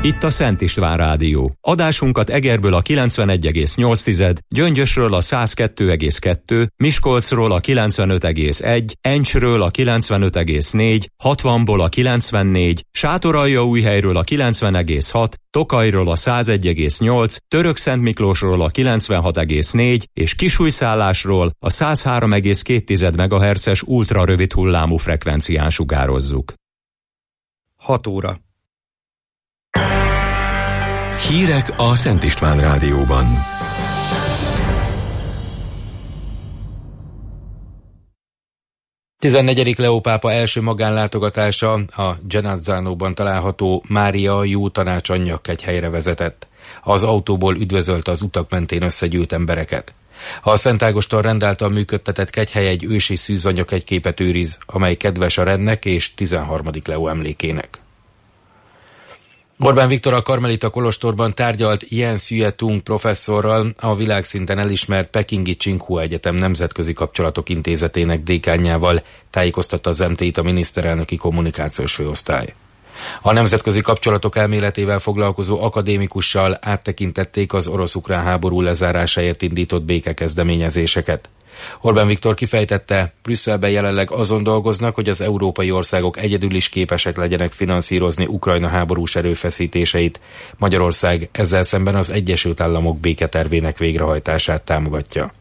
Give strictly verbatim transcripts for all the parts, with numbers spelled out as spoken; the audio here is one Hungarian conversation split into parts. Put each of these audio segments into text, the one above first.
Itt a Szent István Rádió. Adásunkat Egerből a kilencvenegy egész nyolc, Gyöngyösről a száz kettő egész kettő, Miskolcról a kilencvenöt egész egy, Encsről a kilencvenöt egész négy, hatvanból a kilencvennégy, Sátoraljaújhelyről a kilencven egész hat, Tokajról a száz egy egész nyolc, Törökszentmiklósról a kilencvenhat egész négy és Kisújszállásról a száz három egész két megahertzes ultra rövid hullámú frekvencián sugározzuk. hat óra. Hírek a Szent István Rádióban. tizennegyedik Leó pápa első magánlátogatása a Genazzánóban található Mária Jó Tanács Anyjakkegyhelyre vezetett. Az autóból üdvözölte az utak mentén összegyűlt embereket. A Szent Ágoston rend által működtetett kegyhely egy ősi szűzanyagképet őriz, amely kedves a rendnek és tizenharmadik Leó emlékének. Orbán Viktor a Karmelita kolostorban tárgyalt Yen Szüetung professzorral, a világszinten elismert pekingi Tsinghua Egyetem Nemzetközi Kapcsolatok Intézetének dékánjával, tájékoztatta az em té i-t a miniszterelnöki kommunikációs főosztály. A nemzetközi kapcsolatok elméletével foglalkozó akadémikussal áttekintették az orosz-ukrán háború lezárásáért indított békekezdeményezéseket. Orbán Viktor kifejtette, Brüsszelben jelenleg azon dolgoznak, hogy az európai országok egyedül is képesek legyenek finanszírozni Ukrajna háborús erőfeszítéseit. Magyarország ezzel szemben az Egyesült Államok béketervének végrehajtását támogatja.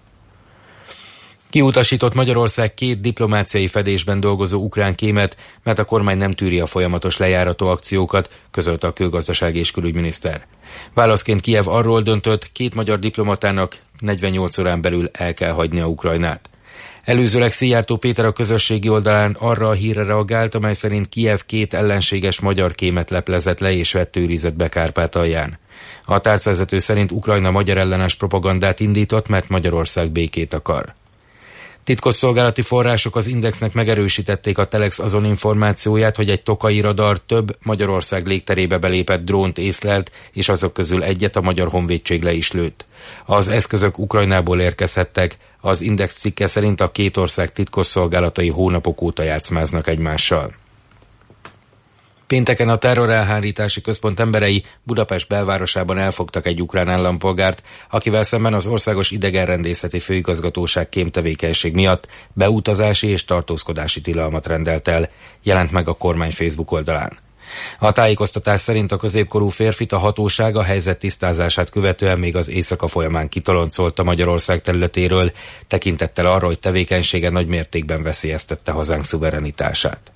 Kiutasított Magyarország két diplomáciai fedésben dolgozó ukrán kémet, mert a kormány nem tűri a folyamatos lejárató akciókat, közölte a külgazdasági és külügyminiszter. Válaszként Kijev arról döntött, két magyar diplomatának negyvennyolc órán belül el kell hagynia Ukrajnát. Előzőleg Szijjártó Péter a közösségi oldalán arra a hírre reagált, amely szerint Kijev két ellenséges magyar kémet leplezett le és vett őrizetbe Kárpátalján. A tárcavezető szerint Ukrajna magyar ellenes propagandát indított, mert Magyarország békét akar. Titkosszolgálati források az Indexnek megerősítették a Telex azon információját, hogy egy tokaji radar több Magyarország légterébe belépett drónt észlelt, és azok közül egyet a Magyar Honvédség le is lőtt. Az eszközök Ukrajnából érkezhettek, az Index cikke szerint a két ország titkosszolgálatai hónapok óta játszmáznak egymással. Pénteken a terrorelhárítási központ emberei Budapest belvárosában elfogtak egy ukrán állampolgárt, akivel szemben az Országos Idegenrendészeti Főigazgatóság kémtevékenység miatt beutazási és tartózkodási tilalmat rendelt el, jelent meg a kormány Facebook oldalán. A tájékoztatás szerint a középkorú férfit a hatóság a helyzet tisztázását követően még az éjszaka folyamán kitoloncolta Magyarország területéről, tekintettel arra, hogy tevékenysége nagy mértékben veszélyeztette hazánk szuverenitását.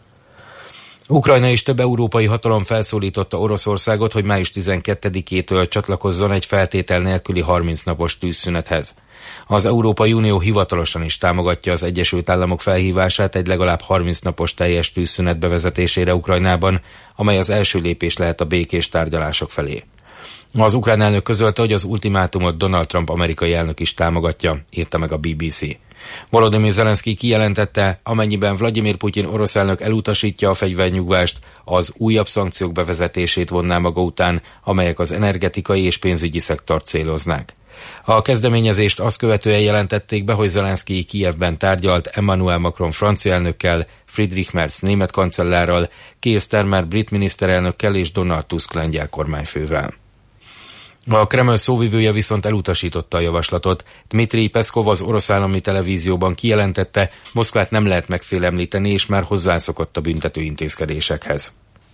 Ukrajna és több európai hatalom felszólította Oroszországot, hogy május tizenkettedikétől csatlakozzon egy feltétel nélküli harminc napos tűzszünethez. Az Európai Unió hivatalosan is támogatja az Egyesült Államok felhívását egy legalább harminc napos teljes tűzszünet bevezetésére Ukrajnában, amely az első lépés lehet a békés tárgyalások felé. Az ukrán elnök közölte, hogy az ultimátumot Donald Trump amerikai elnök is támogatja, írta meg a bé bé cé. Volodymyr Zelenszky kijelentette, amennyiben Vladimir Putyin orosz elnök elutasítja a fegyvernyugvást, az újabb szankciók bevezetését vonná maga után, amelyek az energetikai és pénzügyi szektort céloznák. A kezdeményezést azt követően jelentették be, hogy Zelenszky Kijevben tárgyalt Emmanuel Macron francia elnökkel, Friedrich Merz német kancellárral, Keir Starmer brit miniszterelnökkel és Donald Tusk lengyel kormányfővel. A Kreml szóvivője viszont elutasította a javaslatot. Dmitri Peszkov az orosz állami televízióban kijelentette, Moszkvát nem lehet megfélemlíteni, és már hozzászokott a büntető intézkedésekhez.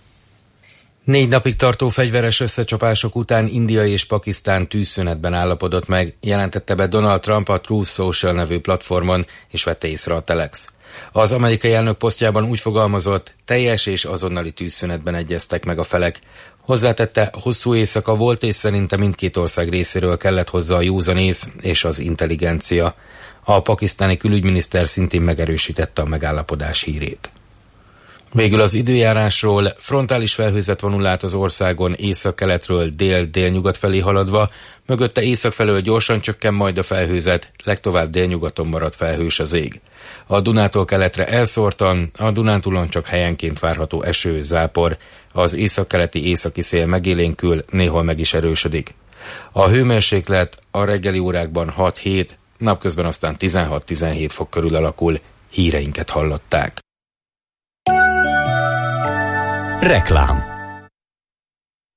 Négy napig tartó fegyveres összecsapások után India és Pakisztán tűzszünetben állapodott meg, jelentette be Donald Trump a Truth Social nevű platformon, és vette észre a Telex. Az amerikai elnök posztjában úgy fogalmazott, teljes és azonnali tűzszünetben egyeztek meg a felek. Hozzátette, hosszú éjszaka volt, és szerinte mindkét ország részéről kellett hozzá a józanész és az intelligencia. A pakisztáni külügyminiszter szintén megerősítette a megállapodás hírét. Végül az időjárásról: frontális felhőzet vonul át az országon észak-keletről dél-délnyugat felé haladva, mögötte észak felől gyorsan csökken majd a felhőzet, legtovább délnyugaton marad felhős az ég. A Dunától keletre elszórtan, a Dunántúlon csak helyenként várható eső, zápor, az északkeleti északi szél megélénkül, néhol meg is erősödik. A hőmérséklet a reggeli órákban hat-hét, napközben aztán tizenhat-tizenhét fok körül alakul. Híreinket hallották. Reklám.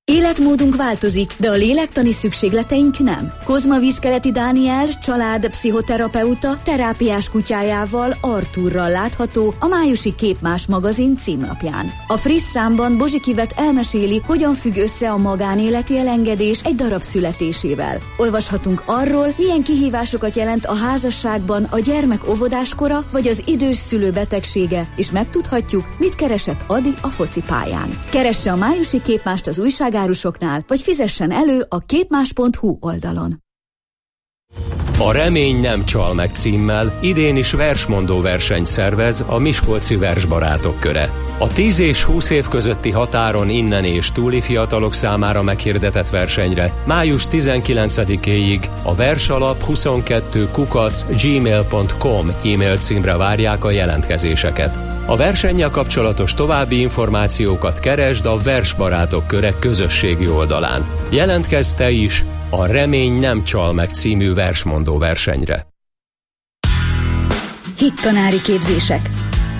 Életmódunk változik, de a lélektani szükségleteink nem. Kozma Vízkeleti Dániel, család pszichoterapeuta, terápiás kutyájával, Artúrral látható a májusi Képmás magazin címlapján. A friss számban Bozsikivet elmeséli, hogyan függ össze a magánéleti elengedés egy darab születésével. Olvashatunk arról, milyen kihívásokat jelent a házasságban a gyermek óvodáskora vagy az idős szülő betegsége, és megtudhatjuk, mit keresett Adi a focipályán. Keresse a májusi Képmást az újság árusoknál, vagy fizessen elő a képmás pont hu oldalon. A Remény nem csal meg címmel idén is versmondó versenyt szervez a Miskolci Versbarátok Köre. A tíz és húsz év közötti határon innen és túli fiatalok számára meghirdetett versenyre május tizenkilencedikéig a versalap huszonkettő kukac gmail pont com e-mail címre várják a jelentkezéseket. A versennyel kapcsolatos további információkat keresd a Versbarátok Köre közösségi oldalán. Jelentkezz te is a Remény nem csal meg című versmondó versenyre. Hittanári képzések.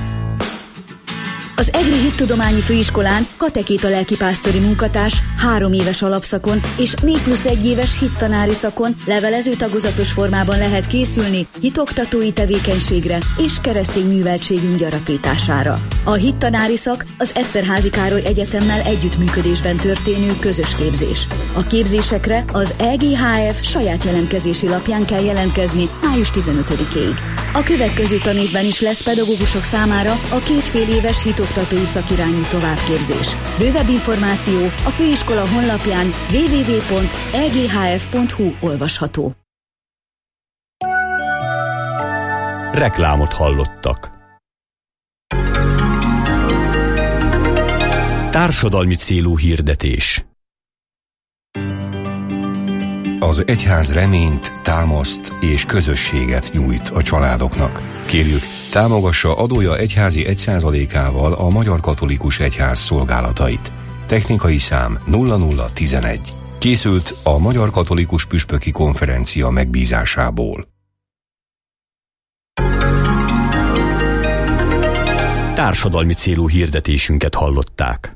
Az EGRI Hittudományi Főiskolán katekéta lelkipásztori munkatárs három éves alapszakon és négy plusz egy éves hittanári szakon levelező tagozatos formában lehet készülni hitoktatói tevékenységre és keresztény műveltségünk gyarapítására. A hittanári szak az Eszterházy Károly Egyetemmel együttműködésben történő közös képzés. A képzésekre az E G H F saját jelentkezési lapján kell jelentkezni május tizenötödikéig. A következő tanévben is lesz pedagógusok számára a két fél éves hitoktatói szakirányú továbbképzés. Bővebb információ a főiskola honlapján double-u double-u double-u pont e g h f pont hu olvasható. Reklámot hallottak. Társadalmi célú hirdetés. Az egyház reményt, támaszt és közösséget nyújt a családoknak. Kérjük, támogassa adója egyházi egy százalékával a Magyar Katolikus Egyház szolgálatait. Technikai szám nulla nulla tizenegy. Készült a Magyar Katolikus Püspöki Konferencia megbízásából. Társadalmi célú hirdetésünket hallották.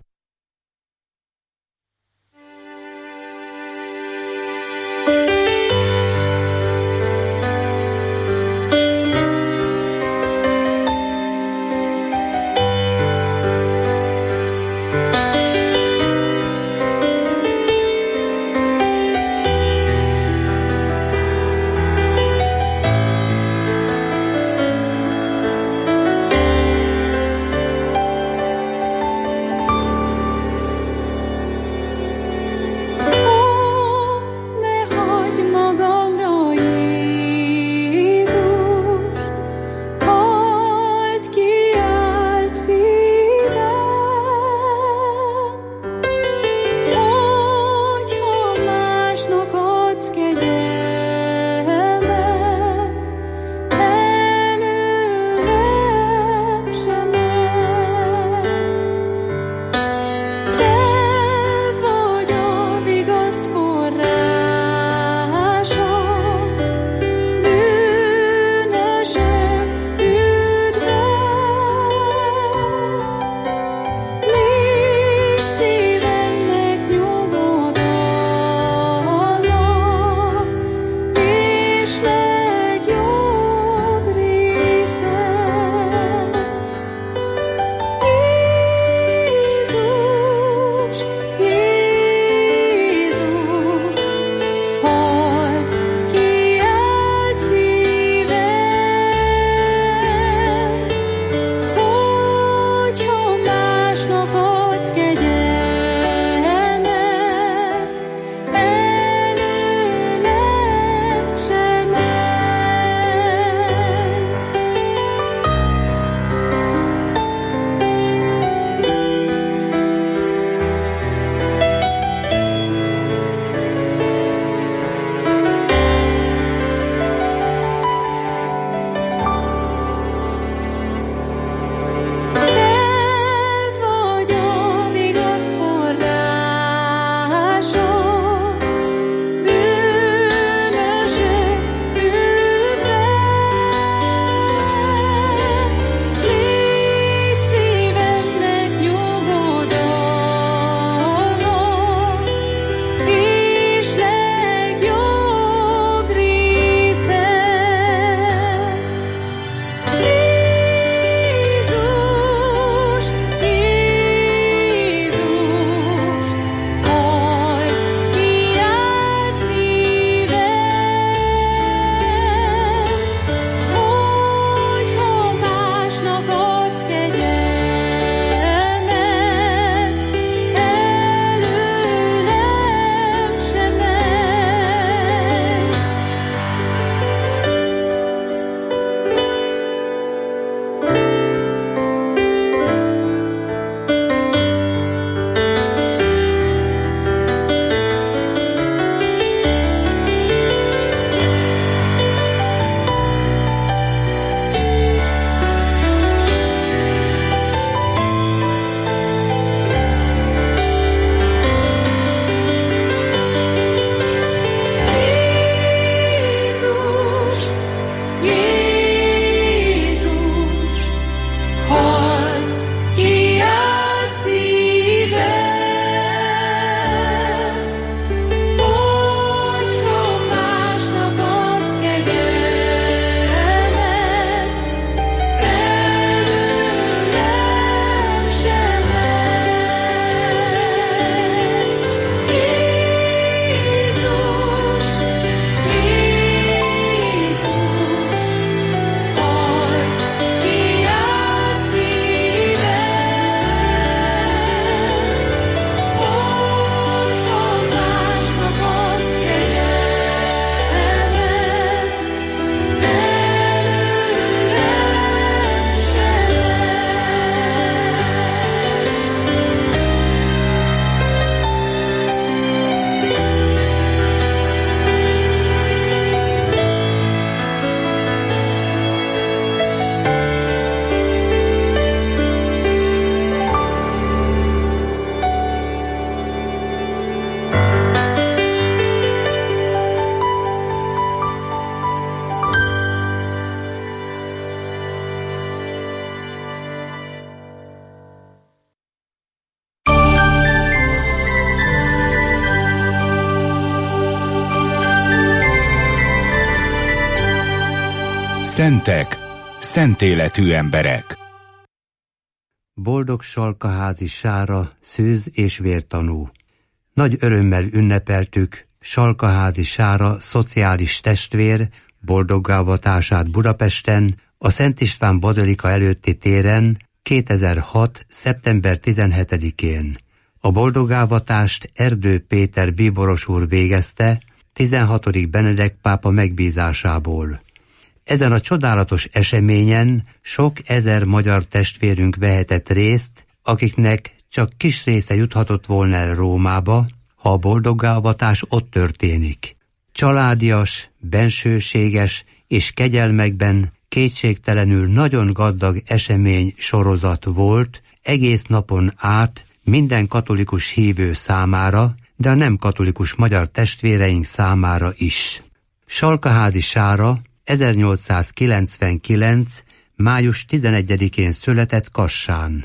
Szentek, szentéletű emberek. Boldog Salkaházi Sára, szőz és vértanú. Nagy örömmel ünnepeltük Salkaházi Sára szociális testvér boldoggávatását Budapesten, a Szent István bazilika előtti téren kétezer-hat. szeptember tizenhetedikén. A boldoggávatást Erdő Péter bíboros úr végezte tizenhatodik Benedek pápa megbízásából. Ezen a csodálatos eseményen sok ezer magyar testvérünk vehetett részt, akiknek csak kis része juthatott volna el Rómába, ha a boldoggávatás ott történik. Családias, bensőséges és kegyelmekben kétségtelenül nagyon gazdag esemény sorozat volt egész napon át minden katolikus hívő számára, de a nem katolikus magyar testvéreink számára is. Salkaházi Sára ezernyolcszázkilencvenkilenc. május tizenegyedikén született Kassán.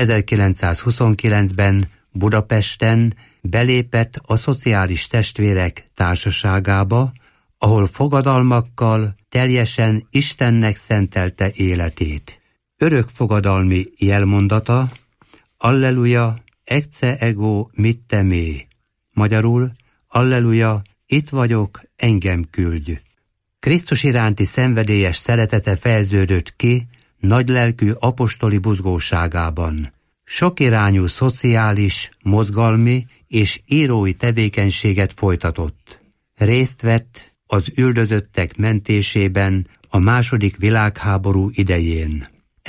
ezerkilencszázhuszonkilencben Budapesten belépett a Szociális Testvérek Társaságába, ahol fogadalmakkal teljesen Istennek szentelte életét. Örök fogadalmi jelmondata: Alleluja, ecce ego mitte me. Magyarul: Alleluja, itt vagyok, engem küldj. Krisztus iránti szenvedélyes szeretete fejeződött ki nagylelkű apostoli buzgóságában. Sokirányú szociális, mozgalmi és írói tevékenységet folytatott. Részt vett az üldözöttek mentésében a második világháború idején.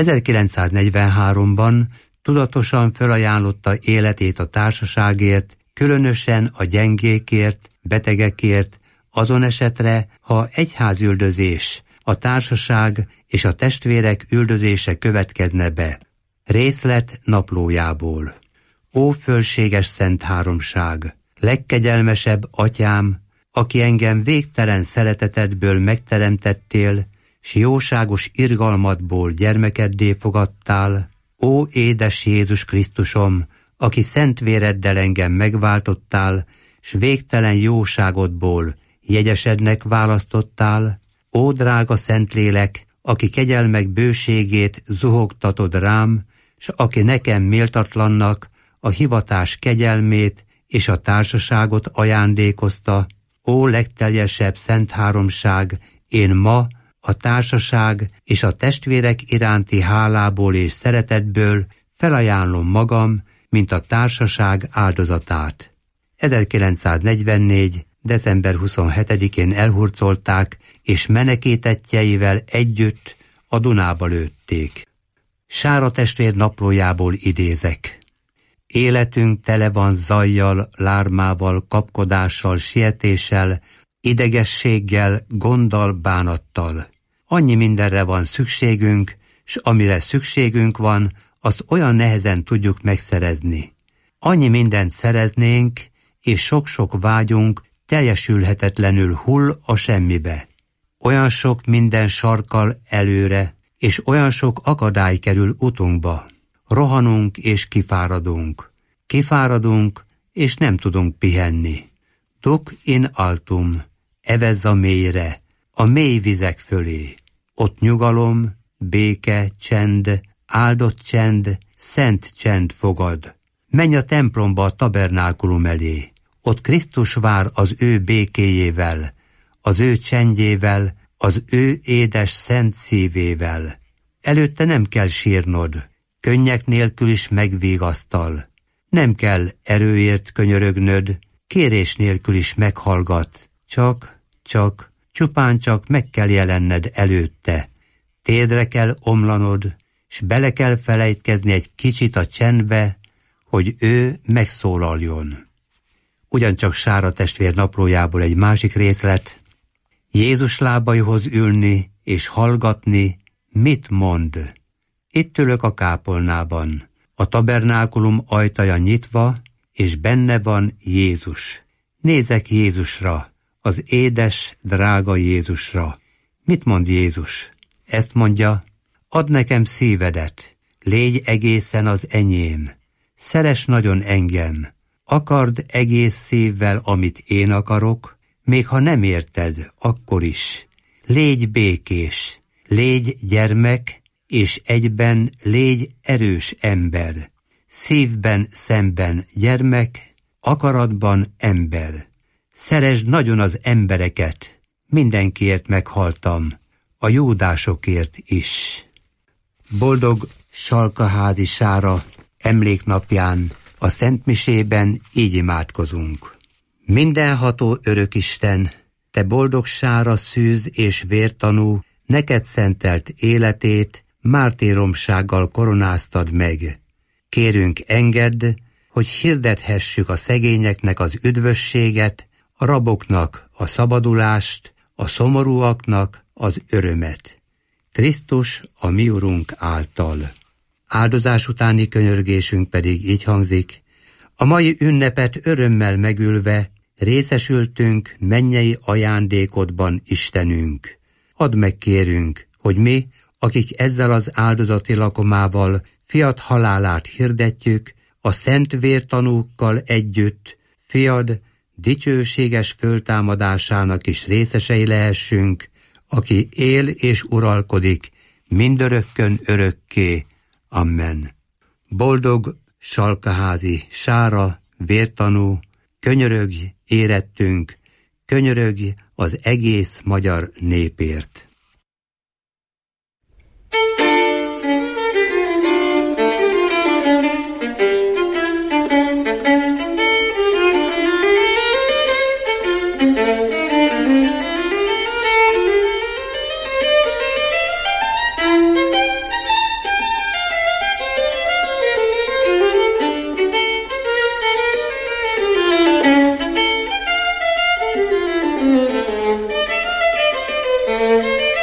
ezerkilencszáznegyvenháromban tudatosan felajánlotta életét a társaságért, különösen a gyengékért, betegekért, azon esetre, ha egyházüldözés, a társaság és a testvérek üldözése következne be. Részlet naplójából. Ó fölséges Szent Háromság, legkegyelmesebb Atyám, aki engem végtelen szeretetedből megteremtettél, s jóságos irgalmadból gyermekeddé fogadtál, ó édes Jézus Krisztusom, aki szent véreddel engem megváltottál, s végtelen jóságodból jegyesednek választottál, ó drága Szentlélek, aki kegyelmek bőségét zuhogtatod rám, s aki nekem méltatlannak a hivatás kegyelmét és a társaságot ajándékozta, ó legteljesebb Szent Háromság, én ma a társaság és a testvérek iránti hálából és szeretetből felajánlom magam, mint a társaság áldozatát. ezerkilencszáznegyvennégy. december huszonhetedikén elhurcolták, és menekítettjeivel együtt a Dunába lőtték. Sára testvér naplójából idézek. Életünk tele van zajjal, lármával, kapkodással, sietéssel, idegességgel, gonddal, bánattal. Annyi mindenre van szükségünk, s amire szükségünk van, azt olyan nehezen tudjuk megszerezni. Annyi mindent szereznénk, és sok-sok vágyunk teljesülhetetlenül hull a semmibe. Olyan sok minden sarkal előre, és olyan sok akadály kerül utunkba. Rohanunk és kifáradunk. Kifáradunk, és nem tudunk pihenni. Duc in altum, evezz a mélyre, a mély vizek fölé. Ott nyugalom, béke, csend, áldott csend, szent csend fogad. Menj a templomba a tabernákulum elé. Ott Krisztus vár az ő békéjével, az ő csendjével, az ő édes szent szívével. Előtte nem kell sírnod, könnyek nélkül is megvigasztal. Nem kell erőért könyörögnöd, kérés nélkül is meghallgat. Csak, csak, csupán csak meg kell jelenned előtte. Térdre kell omlanod, s bele kell felejtkezni egy kicsit a csendbe, hogy ő megszólaljon. Ugyancsak Sára testvér naplójából egy másik részlet. Jézus lábaihoz ülni és hallgatni, mit mond? Itt ülök a kápolnában, a tabernákulum ajtaja nyitva, és benne van Jézus. Nézek Jézusra, az édes, drága Jézusra. Mit mond Jézus? Ezt mondja: add nekem szívedet, légy egészen az enyém. Szeress nagyon engem, akard egész szívvel, amit én akarok, még ha nem érted, akkor is. Légy békés, Légy gyermek, és egyben légy erős ember. Szívben szemben gyermek, akaratban ember. Szeresd nagyon az embereket, mindenkiért meghaltam, a júdásokért is. Boldog Salkaházi Sára emléknapján a szentmisében így imádkozunk. Mindenható örökisten, te boldog Sára szűz és vértanú, neked szentelt életét mártíromsággal koronáztad meg. Kérünk, engedd, hogy hirdethessük a szegényeknek az üdvösséget, a raboknak a szabadulást, a szomorúaknak az örömet. Krisztus a mi Urunk által. Áldozás utáni könyörgésünk pedig így hangzik: a mai ünnepet örömmel megülve részesültünk mennyei ajándékodban, Istenünk. Add meg, kérünk, hogy mi, akik ezzel az áldozati lakomával fiad halálát hirdetjük, a szent vértanúkkal együtt fiad dicsőséges föltámadásának is részesei lehessünk, aki él és uralkodik mindörökkön örökké. Amen. Boldog Salkaházi Sára, vértanú, könyörögj érettünk, könyörögj az egész magyar népért. Thank you.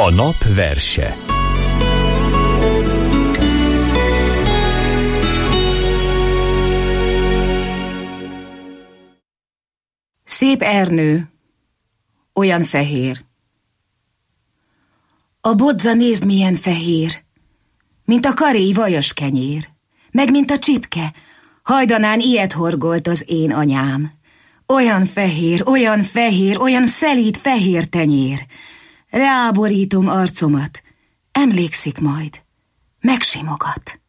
A nap verse. Szép Ernő, olyan fehér. A bodza nézd milyen fehér, mint a karéj vajas kenyér, meg mint a csipke, hajdanán ilyet horgolt az én anyám. Olyan fehér, olyan fehér, olyan szelíd fehér tenyér. Ráborítom arcomat, emlékszik majd, megsimogat.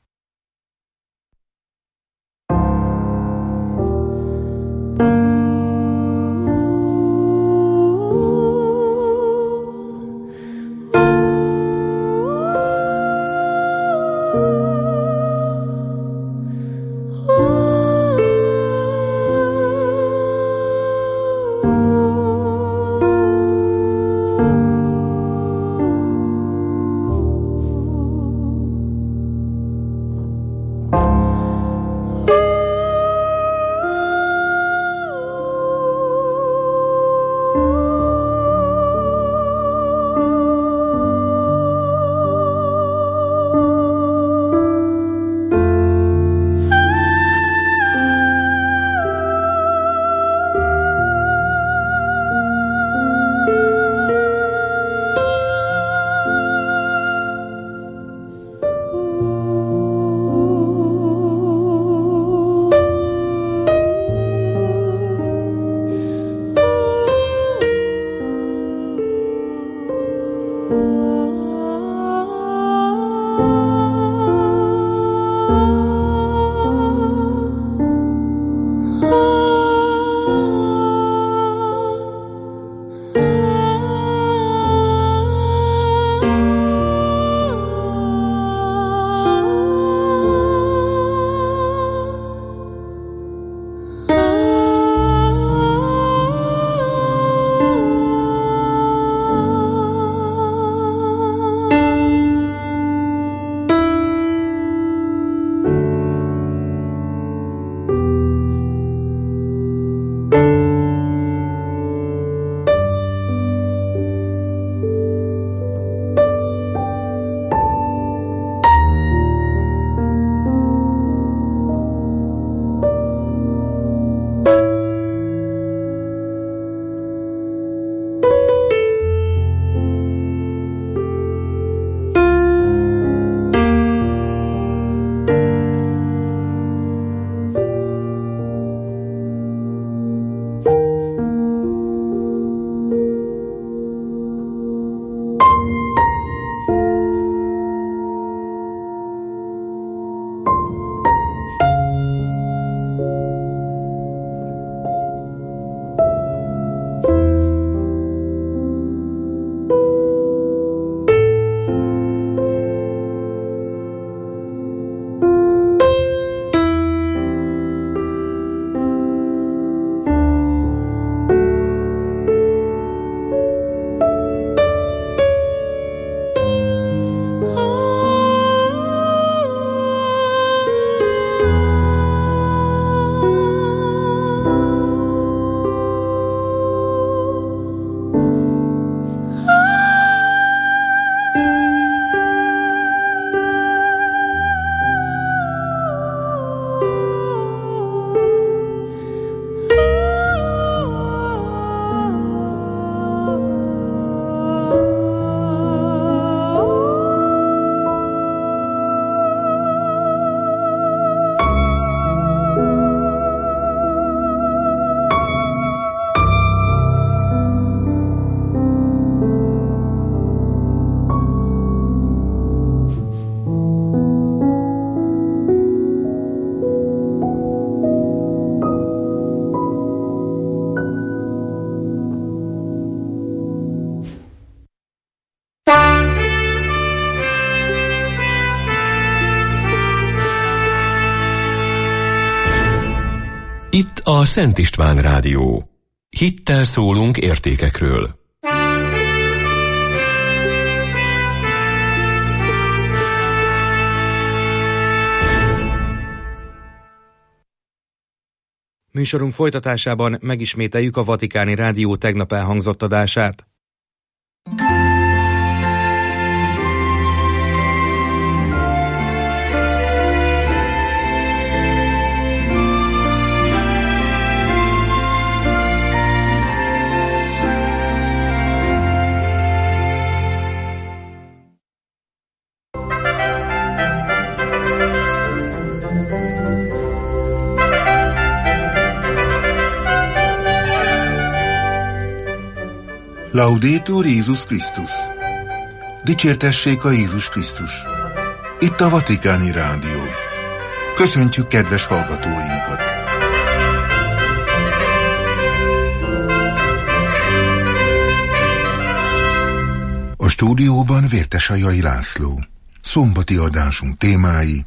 Itt a Szent István Rádió. Hittel szólunk értékekről. Műsorunk folytatásában megismételjük a Vatikáni Rádió tegnap elhangzott adását. Laudetur Jézus Krisztus! Dicsértessék a Jézus Krisztus! Itt a Vatikáni Rádió. Köszöntjük kedves hallgatóinkat! A stúdióban Vértesajai László. Szombati adásunk témái: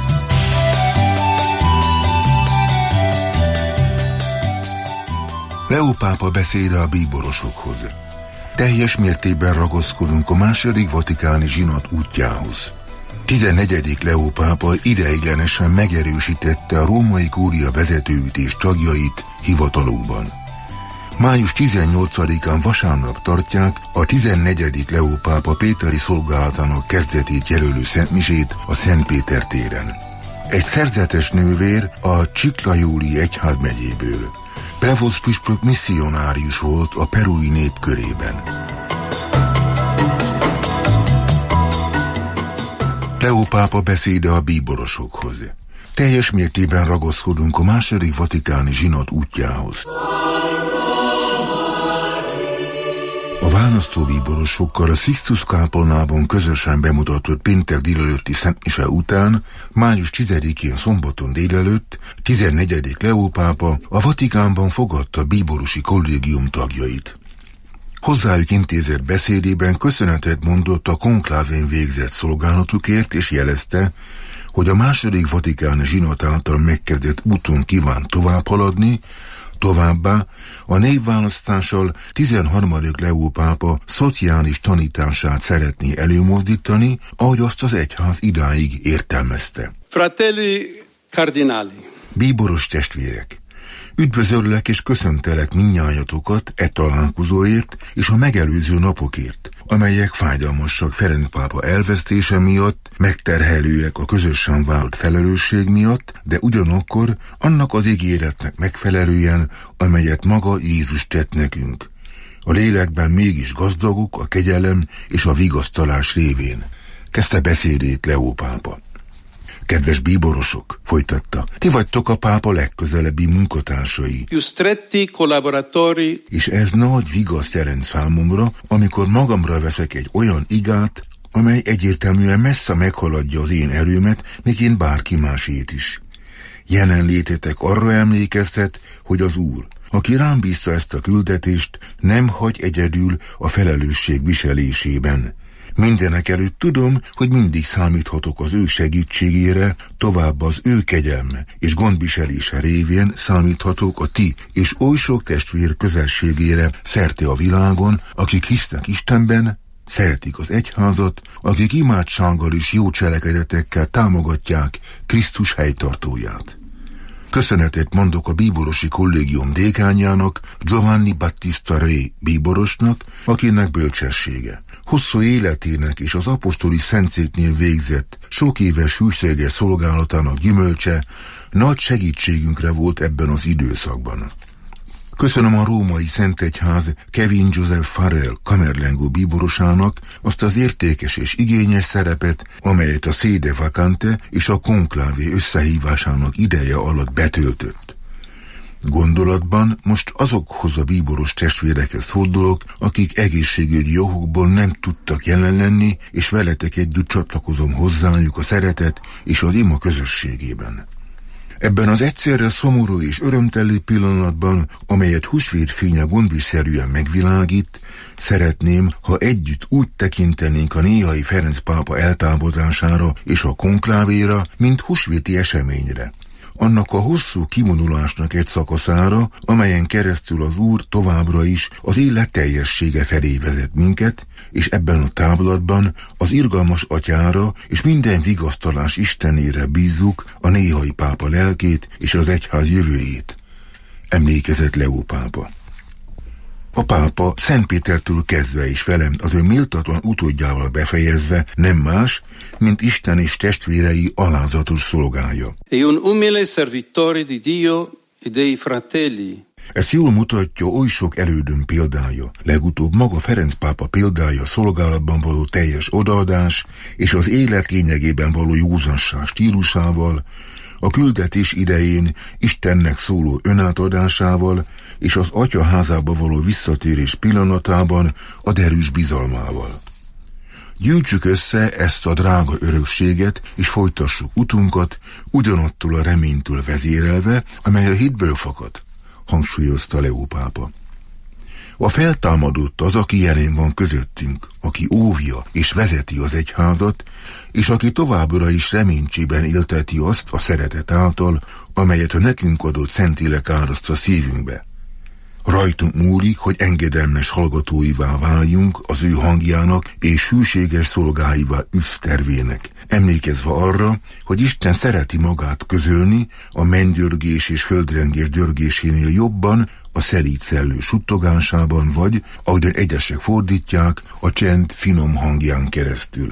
Leó pápa beszéde a bíborosokhoz. Teljes mértékben ragaszkodunk a második vatikáni zsinat útjához. tizennegyedik Leó pápa ideiglenesen megerősítette a római kúria vezetőütés tagjait hivatalukban. május tizennyolcadikán vasárnap tartják a tizennegyedik Leó pápa péteri szolgálatának kezdetét jelölő szentmisét a Szent Péter téren. Egy szerzetes nővér a Chiclayuli egyházmegyéből. Prevost püspök misszionárius volt a perui nép körében. Leó pápa beszéde a bíborosokhoz. Teljes mértékben ragaszkodunk a második vatikáni zsinat útjához. A választóbíborosokkal a Sixtus kápolnában közösen bemutatott péntek délelőtti szentmise után, május tizedikén szombaton délelőtt, tizennegyedik Leó pápa a Vatikánban fogadta bíborosi kollégium tagjait. Hozzájuk intézett beszédében köszönetet mondott a konklávén végzett szolgálatukért, és jelezte, hogy a második vatikáni zsinat által megkezdett úton kíván tovább haladni. Továbbá a névválasztással tizenharmadik Leó pápa szociális tanítását szeretné előmozdítani, ahogy azt az egyház idáig értelmezte. Fratelli cardinali. Bíboros testvérek! Üdvözöllek és köszöntelek mindnyájatokat e találkozóért és a megelőző napokért, amelyek fájdalmasak Ferenc pápa elvesztése miatt, megterhelőek a közösen vállalt felelősség miatt, de ugyanakkor annak az ígéretnek megfelelően, amelyet maga Jézus tett nekünk. A lélekben mégis gazdagok a kegyelem és a vigasztalás révén. Kezdte beszédét Leó pápa. Kedves bíborosok, folytatta, ti vagytok a pápa legközelebbi munkatársai. Più stretti collaboratori. És ez nagy vigaszt jelent számomra, amikor magamra veszek egy olyan igát, amely egyértelműen messze meghaladja az én erőmet, még én bárki másét is. Jelenlétetek arra emlékeztet, hogy az Úr, aki rám bízta ezt a küldetést, nem hagy egyedül a felelősség viselésében. Mindenek előtt tudom, hogy mindig számíthatok az ő segítségére, tovább az ő kegyelme és gondviselése révén számíthatok a ti és oly sok testvér közösségére szerte a világon, akik hisznek Istenben, szeretik az egyházat, akik imádsággal és jó cselekedetekkel támogatják Krisztus helytartóját. Köszönetet mondok a bíborosi kollégium dékánjának, Giovanni Battista Re bíborosnak, akinek bölcsessége, hosszú életének és az apostoli szentszéknél végzett sok éves hűséges szolgálatának gyümölcse nagy segítségünkre volt ebben az időszakban. Köszönöm a római Szentegyház Kevin Joseph Farrell Camerlengo bíborosának azt az értékes és igényes szerepet, amelyet a Sede Vacante és a konklávé összehívásának ideje alatt betöltött. Gondolatban most azokhoz a bíboros testvérekhez fordulok, akik egészségügyi okokból nem tudtak jelen lenni, és veletek együtt csatlakozom hozzájuk a szeretet és az ima közösségében. Ebben az egyszerre szomorú és örömteli pillanatban, amelyet húsvét fénye gondviszerűen megvilágít, szeretném, ha együtt úgy tekintenénk a néhai Ferenc pápa eltávozására és a konklávéra, mint húsvéti eseményre. Annak a hosszú kivonulásnak egy szakaszára, amelyen keresztül az Úr továbbra is az élet teljessége felé vezet minket, és ebben a távlatban az irgalmas atyára és minden vigasztalás Istenére bízzuk a néhai pápa lelkét és az egyház jövőjét. Emlékezett Leó pápa. A pápa Szent Pétertől kezdve és velem az ő méltatlan utódjával befejezve nem más, mint Isten és testvérei alázatos szolgája. E un umile servitore di Dio e dei fratelli. Ezt jól mutatja oly sok elődöm példája, legutóbb maga Ferenc pápa példája szolgálatban való teljes odaadás és az élet lényegében való józanság stílusával, A küldetés idején Istennek szóló önátadásával és az Atya házába való visszatérés pillanatában a derűs bizalmával. Gyűjtsük össze ezt a drága örökséget, és folytassuk utunkat ugyanattól a reménytől vezérelve, amely a hitből fakad, hangsúlyozta Leó pápa. A feltámadott az, aki jelen van közöttünk, aki óvja és vezeti az egyházat, és aki továbbra is reménységben élteti azt a szeretet által, amelyet a nekünk adott Szentlélek áraszt a szívünkbe. Rajtunk múlik, hogy engedelmes hallgatóivá váljunk az ő hangjának és hűséges szolgáivá üsztervének, emlékezve arra, hogy Isten szereti magát közölni a mennydörgés és földrengés dörgésénél jobban, a szelíd szellő suttogásában vagy, ahogyan egyesek fordítják, a csend finom hangján keresztül.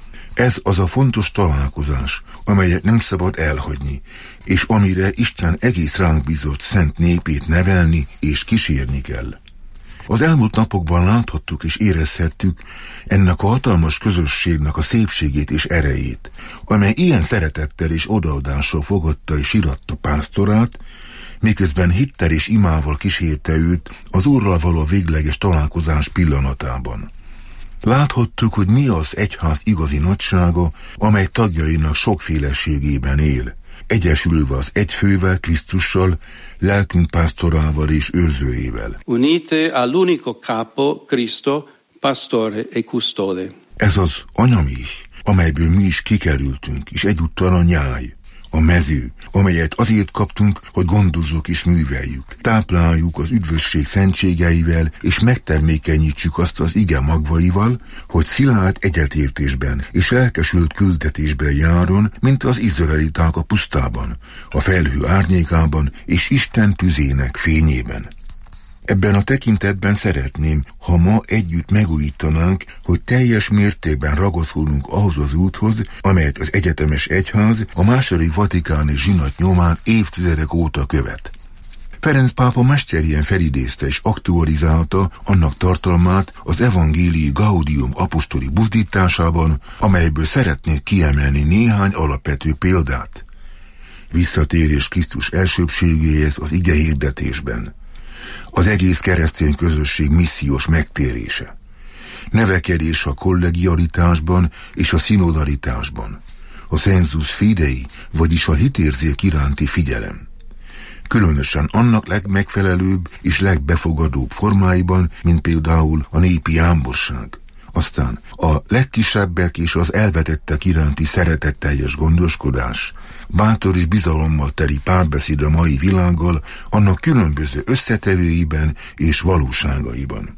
Ez az a fontos találkozás, amelyet nem szabad elhagyni, és amire Isten egész ránk bízott szent népét nevelni és kísérni kell. Az elmúlt napokban láthattuk és érezhettük ennek a hatalmas közösségnek a szépségét és erejét, amely ilyen szeretettel és odaadással fogadta és iratta pásztorát, miközben hittel és imával kísérte őt az Úrral való végleges találkozás pillanatában. Láthattuk, hogy mi az egyház igazi nagysága, amely tagjainak sokféleségében él, egyesülve az egyfővel, Krisztussal, lelkünk pásztorával és őrzőjével. Unite all'unico capo, Cristo, pastore e custode. Ez az anyaméh, amelyből mi is kikerültünk, és egyúttal a nyáj, a mező, amelyet azért kaptunk, hogy gondozzuk és műveljük, tápláljuk az üdvösség szentségeivel, és megtermékenyítsük azt az ige magvaival, hogy szilárd egyetértésben és lelkesült küldetésben járon, mint az izraeliták a pusztában, a felhő árnyékában és Isten tüzének fényében. Ebben a tekintetben szeretném, ha ma együtt megújítanánk, hogy teljes mértékben ragaszkodunk ahhoz az úthoz, amelyet az egyetemes egyház a második vatikáni zsinat nyomán évtizedek óta követ. Ferenc pápa mesterien felidézte és aktualizálta annak tartalmát az evangélii Gaudium apostoli buzdításában, amelyből szeretnék kiemelni néhány alapvető példát. Visszatérés Krisztus elsőbbségéhez az ige hirdetésben. Az egész keresztény közösség missziós megtérése. Nevekedés a kollegialitásban és a szinodalitásban. A sensus fidei, vagyis a hitérzék iránti figyelem. Különösen annak legmegfelelőbb és legbefogadóbb formáiban, mint például a népi jámbosság. Aztán a legkisebbek és az elvetettek iránti szeretetteljes gondoskodás, bátor és bizalommal teli párbeszéd a mai világgal, annak különböző összetevőiben és valóságaiban.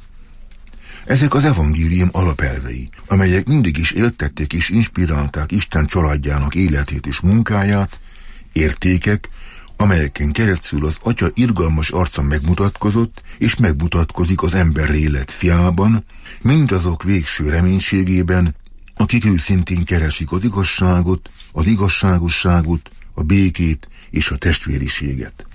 Ezek az evangélium alapelvei, amelyek mindig is éltették és inspirálták Isten családjának életét és munkáját, értékek, amelyeken keresztül az Atya irgalmas arca megmutatkozott, és megmutatkozik az ember élet fiában, mindazok végső reménységében, akik őszintén keresik az igazságot, az igazságosságot, a békét és a testvériséget.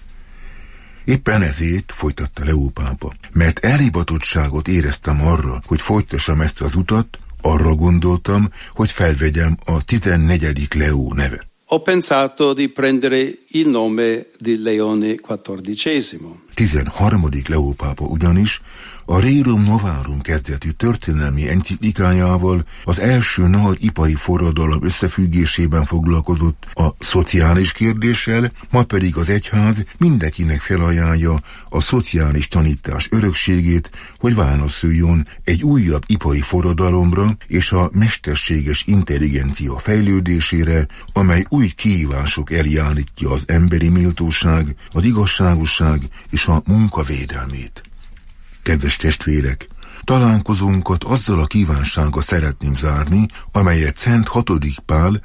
Éppen ezért, folytatta Leó pápa, mert elhivatottságot éreztem arra, hogy folytassam ezt az utat, arra gondoltam, hogy felvegyem a tizennegyedik Leó nevet. Ho pensato di prendere il nome di Leone quattordicesimo. tizenharmadik Leó pápa ugyanis a Rerum Novarum kezdetű történelmi enciklikájával az első nagy ipari forradalom összefüggésében foglalkozott a szociális kérdéssel, ma pedig az egyház mindenkinek felajánlja a szociális tanítás örökségét, hogy válaszoljon egy újabb ipari forradalomra és a mesterséges intelligencia fejlődésére, amely új kihívások elé állítja az emberi méltóság, az igazságosság és a munka védelmét. Kedves testvérek, találkozónkat azzal a kívánsággal szeretném zárni, amelyet Szent hatodik Pál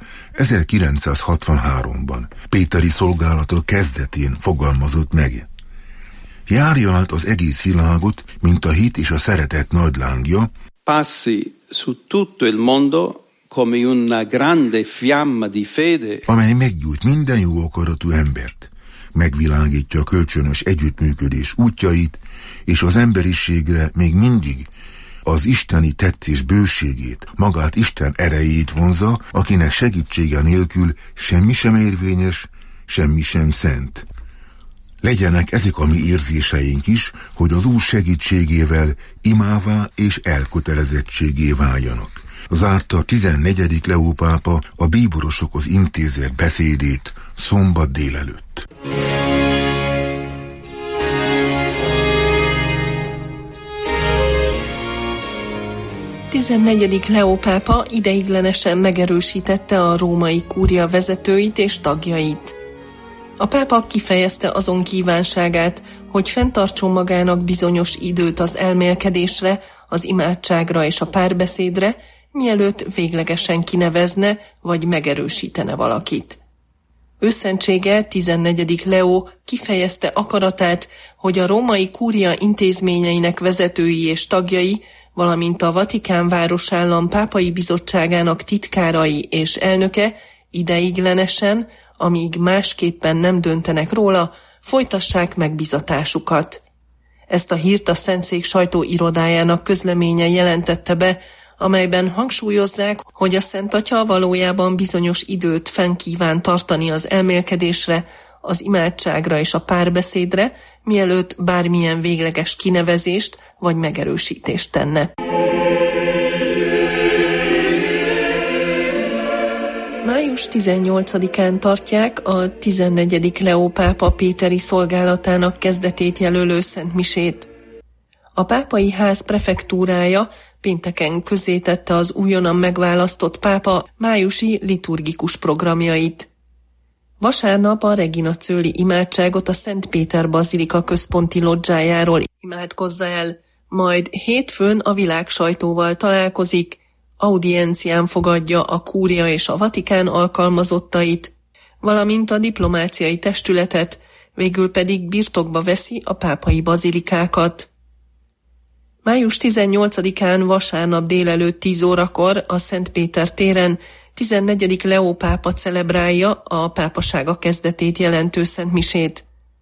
ezerkilencszázhatvanháromban Péteri szolgálata kezdetén fogalmazott meg. Járja át az egész világot, mint a hit és a szeretet nagy lángja, passi su tutto il mondo come una grande fiamma di fede, amely meggyújt minden jó akaratú embert, megvilágítja a kölcsönös együttműködés útjait, és az emberiségre még mindig az isteni tetszés bőségét, magát Isten erejét vonzza, akinek segítsége nélkül semmi sem érvényes, semmi sem szent. Legyenek ezek a mi érzéseink is, hogy az Úr segítségével imává és elkötelezettségé váljanak. Zárta a tizennegyedik Leó pápa a bíborosokhoz intézett beszédét szombat délelőtt. tizennegyedik Leó pápa ideiglenesen megerősítette a római kúria vezetőit és tagjait. A pápa kifejezte azon kívánságát, hogy fenntartson magának bizonyos időt az elmélkedésre, az imádságra és a párbeszédre, mielőtt véglegesen kinevezne vagy megerősítene valakit. Őszentsége tizennegyedik Leó kifejezte akaratát, hogy a római kúria intézményeinek vezetői és tagjai, valamint a Vatikán városállam pápai bizottságának titkárai és elnöke ideiglenesen, amíg másképpen nem döntenek róla, folytassák megbizatásukat. Ezt a hírt a Szentszék sajtóirodájának közleménye jelentette be, amelyben hangsúlyozzák, hogy a Szent Atya valójában bizonyos időt fenn kíván tartani az elmélkedésre, az imádságra és a párbeszédre, mielőtt bármilyen végleges kinevezést vagy megerősítést tenne. május tizennyolcadikán tartják a tizennegyedik Leó pápa péteri szolgálatának kezdetét jelölő szentmisét. A pápai ház prefektúrája pénteken közzétette az újonnan megválasztott pápa májusi liturgikus programjait. Vasárnap a Regina Coeli imádságot a Szent Péter bazilika központi lodzsájáról imádkozza el, majd hétfőn a világ sajtóval találkozik, audiencián fogadja a kúria és a Vatikán alkalmazottait, valamint a diplomáciai testületet, végül pedig birtokba veszi a pápai bazilikákat. május tizennyolcadikán vasárnap délelőtt tíz órakor a Szent Péter téren tizennegyedik Leó pápa celebrálja a pápasága kezdetét jelentő szentmisét.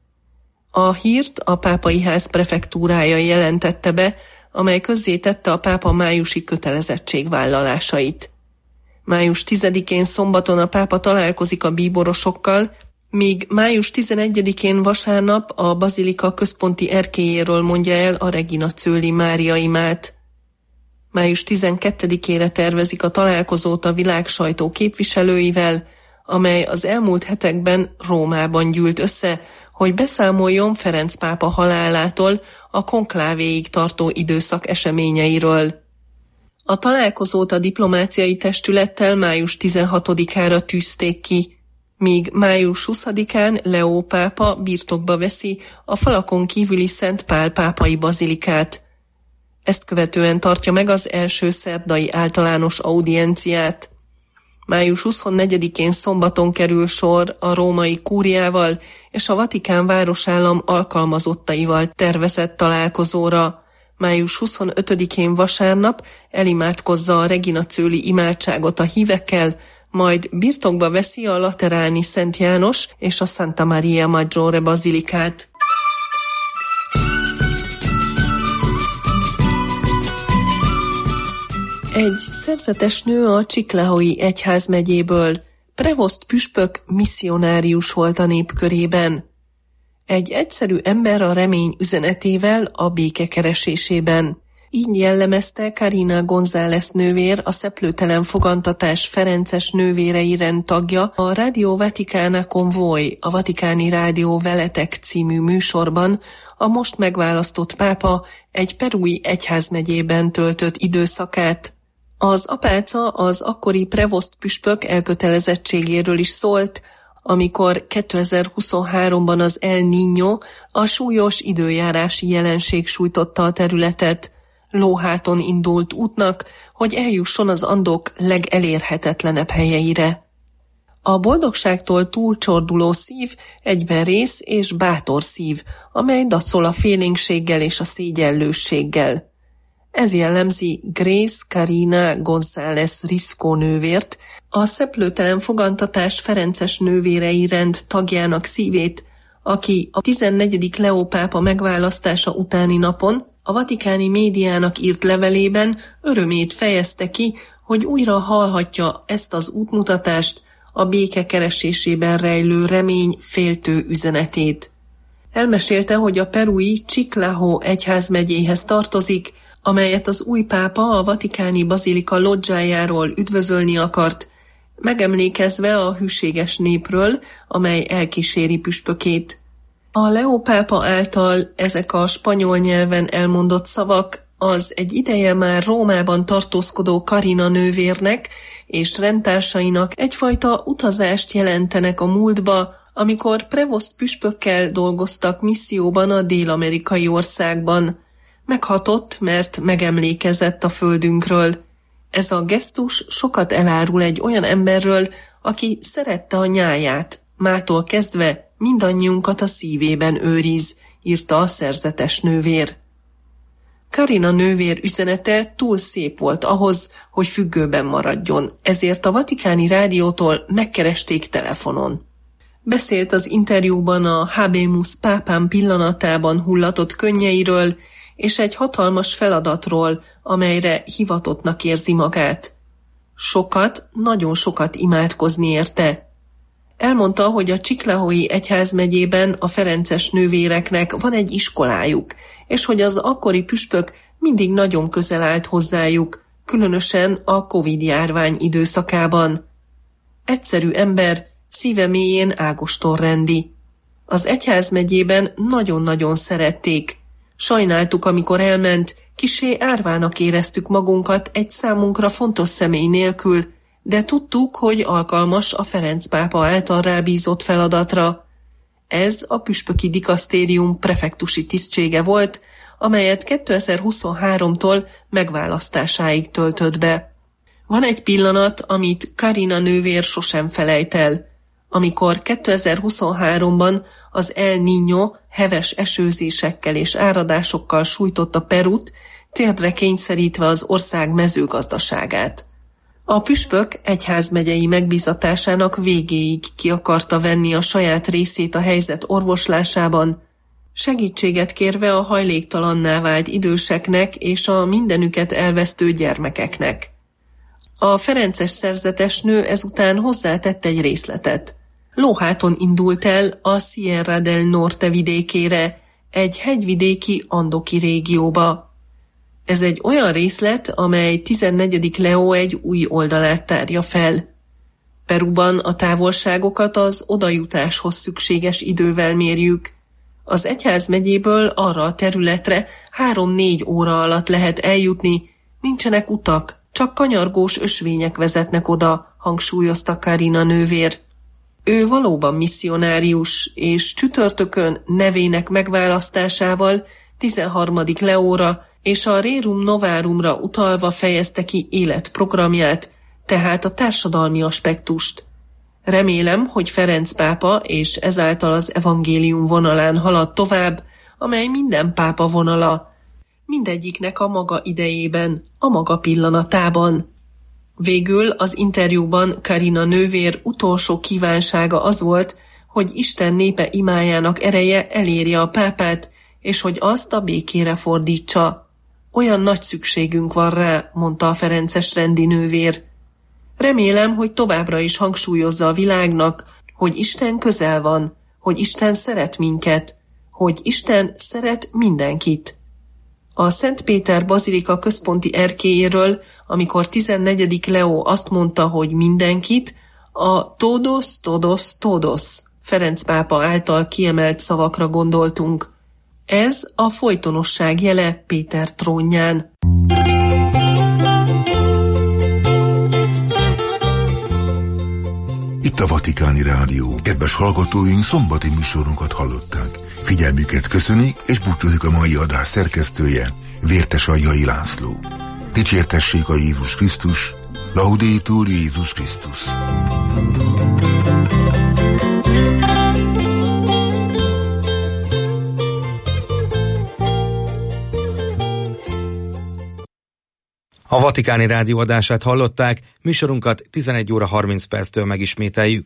A hírt a pápai ház prefektúrája jelentette be, amely közzétette a pápa májusi kötelezettségvállalásait. május tizedikén szombaton a pápa találkozik a bíborosokkal, míg május tizenegyedikén vasárnap a bazilika központi erkélyéről mondja el a Regina Coeli Mária imát. május tizenkettedikére tervezik a találkozót a világ sajtó képviselőivel, amely az elmúlt hetekben Rómában gyűlt össze, hogy beszámoljon Ferenc pápa halálától a konklávéig tartó időszak eseményeiről. A találkozót a diplomáciai testülettel május tizenhatodikára tűzték ki, míg május huszadikán Leó pápa birtokba veszi a falakon kívüli Szent Pál pápai bazilikát. Ezt követően tartja meg az első szerdai általános audienciát. május huszonnegyedikén szombaton kerül sor a római kúriával és a Vatikán városállam alkalmazottaival tervezett találkozóra. május huszonötödikén vasárnap elimádkozza a Regina Coeli imádságot a hívekkel, majd birtokba veszi a lateráni Szent János és a Santa Maria Maggiore bazilikát. Egy szerzetes nő a Csiklahui egyházmegyéből, prevost püspök misszionárius volt a nép körében. Egy egyszerű ember a remény üzenetével a béke keresésében. Így jellemezte Karina González nővér, a Szeplőtelen Fogantatás Ferences nővérei rend tagja a Radio Vaticana Convoy, a Vatikáni Rádió Veletek című műsorban a most megválasztott pápa egy perui egyházmegyében töltött időszakát. Az apáca az akkori prevost püspök elkötelezettségéről is szólt, amikor kétezer-huszonháromban az El Niño, a súlyos időjárási jelenség sújtotta a területet, lóháton indult útnak, hogy eljusson az Andok legelérhetetlenebb helyeire. A boldogságtól túlcsorduló szív egyben rész és bátor szív, amely dacol a félénkséggel és a szégyellősséggel. Ez jellemzi Grace Karina González Risco nővért, a Szeplőtelen Fogantatás Ferences nővérei rend tagjának szívét, aki a tizennegyedik Leó pápa megválasztása utáni napon a vatikáni médiának írt levelében örömét fejezte ki, hogy újra hallhatja ezt az útmutatást, a béke keresésében rejlő remény féltő üzenetét. Elmesélte, hogy a perui Chiclayo egyházmegyéhez tartozik, amelyet az új pápa a vatikáni bazilika lodzsájáról üdvözölni akart, megemlékezve a hűséges népről, amely elkíséri püspökét. A Leó pápa által ezek a spanyol nyelven elmondott szavak az egy ideje már Rómában tartózkodó Karina nővérnek és rendtársainak egyfajta utazást jelentenek a múltba, amikor prevoszt püspökkel dolgoztak misszióban a dél-amerikai országban. Meghatott, mert megemlékezett a földünkről. Ez a gesztus sokat elárul egy olyan emberről, aki szerette a nyáját, mától kezdve mindannyiunkat a szívében őriz, írta a szerzetes nővér. Karina nővér üzenete túl szép volt ahhoz, hogy függőben maradjon, ezért a vatikáni rádiótól megkeresték telefonon. Beszélt az interjúban a Habemus pápám pillanatában hullatott könnyeiről, és egy hatalmas feladatról, amelyre hivatottnak érzi magát. Sokat, nagyon sokat imádkozni érte. Elmondta, hogy a Chiclayo-i egyházmegyében a ferences nővéreknek van egy iskolájuk, és hogy az akkori püspök mindig nagyon közel állt hozzájuk, különösen a Covid-járvány időszakában. Egyszerű ember, szíve mélyén ágostonrendi. Az egyházmegyében nagyon-nagyon szerették. Sajnáltuk, amikor elment, kissé árvának éreztük magunkat egy számunkra fontos személy nélkül, de tudtuk, hogy alkalmas a Ferenc pápa által rábízott feladatra. Ez a püspöki dikasztérium prefektusi tisztsége volt, amelyet kétezer-huszonháromtól megválasztásáig töltött be. Van egy pillanat, amit Karina nővér sosem felejt el, amikor kétezer-huszonháromban az El Niño heves esőzésekkel és áradásokkal sújtotta Perut, térdre kényszerítve az ország mezőgazdaságát. A püspök egyházmegyei megbízatásának végéig ki akarta venni a saját részét a helyzet orvoslásában, segítséget kérve a hajléktalanná vált időseknek és a mindenüket elvesztő gyermekeknek. A ferences szerzetesnő ezután hozzátett egy részletet. Lóháton indult el a Sierra del Norte vidékére, egy hegyvidéki andoki régióba. Ez egy olyan részlet, amely tizennegyedik Leó egy új oldalát tárja fel. Peruban a távolságokat az odajutáshoz szükséges idővel mérjük. Az egyházmegyéből arra a területre három-négy óra alatt lehet eljutni, nincsenek utak, csak kanyargós ösvények vezetnek oda, hangsúlyozta Karina nővér. Ő valóban misszionárius, és csütörtökön nevének megválasztásával tizenharmadik Leóra és a Rerum Novárumra utalva fejezte ki életprogramját, tehát a társadalmi aspektust. Remélem, hogy Ferenc pápa és ezáltal az evangélium vonalán halad tovább, amely minden pápa vonala, mindegyiknek a maga idejében, a maga pillanatában. Végül az interjúban Karina nővér utolsó kívánsága az volt, hogy Isten népe imájának ereje elérje a pápát, és hogy azt a békére fordítsa. Olyan nagy szükségünk van rá, mondta a ferences rendi nővér. Remélem, hogy továbbra is hangsúlyozza a világnak, hogy Isten közel van, hogy Isten szeret minket, hogy Isten szeret mindenkit. A Szent Péter bazilika központi erkélyéről, amikor tizennegyedik Leó azt mondta, hogy mindenkit, a todos, todos, todos Ferenc pápa által kiemelt szavakra gondoltunk. Ez a folytonosság jele Péter trónján. Itt a Vatikáni Rádió. Kedves hallgatóink, szombati műsorunkat hallották. Figyelmüket köszönik és búcsúzik a mai adás szerkesztője, Vértes Aljai László. Dicsértessék a Jézus Krisztus, Laudetur Jézus Krisztus. A Vatikáni Rádió adását hallották, műsorunkat tizenegy óra harminc perctől megismételjük.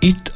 Itt